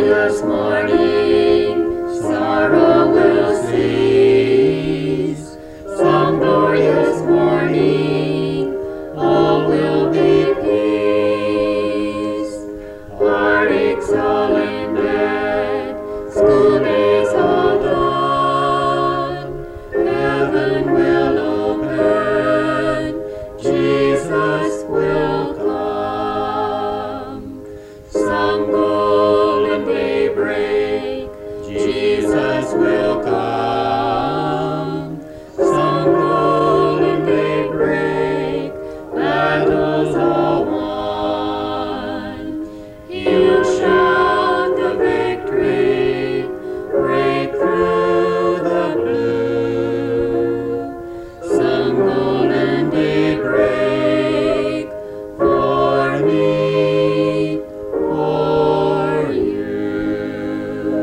glorious morning, sorrow will cease. Some glorious morning, all will be peace. Heartaches all ended, school days all done. Heaven will open, Jesus will come. Some golden daybreak, Jesus will come. Some golden daybreak, battles all won. He'll shout the victory, break through the blue. Some golden daybreak for me, for you.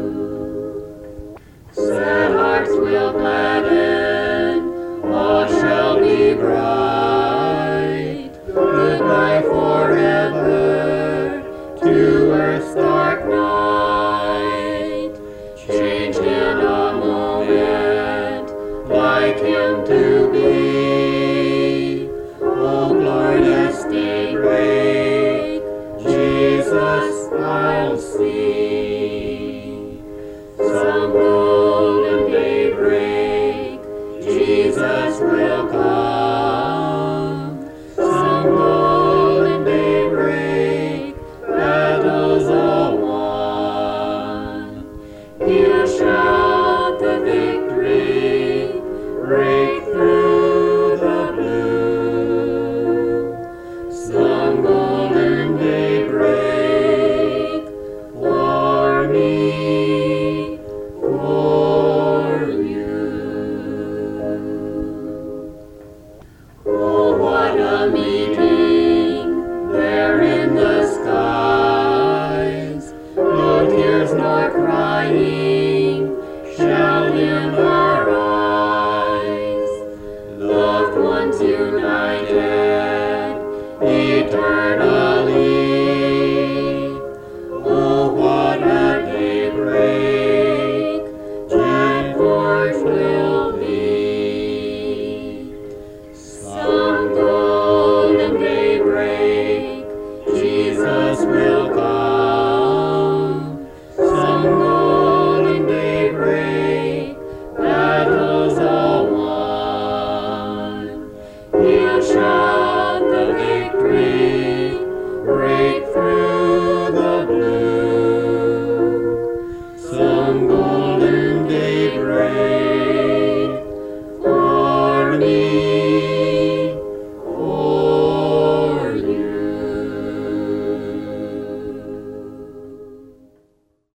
Sad hearts will gladden, all shall be bright. Goodbye forever to earth's dark night. Changed in a moment, like him to be. Oh, glorious daybreak, Jesus I'll see.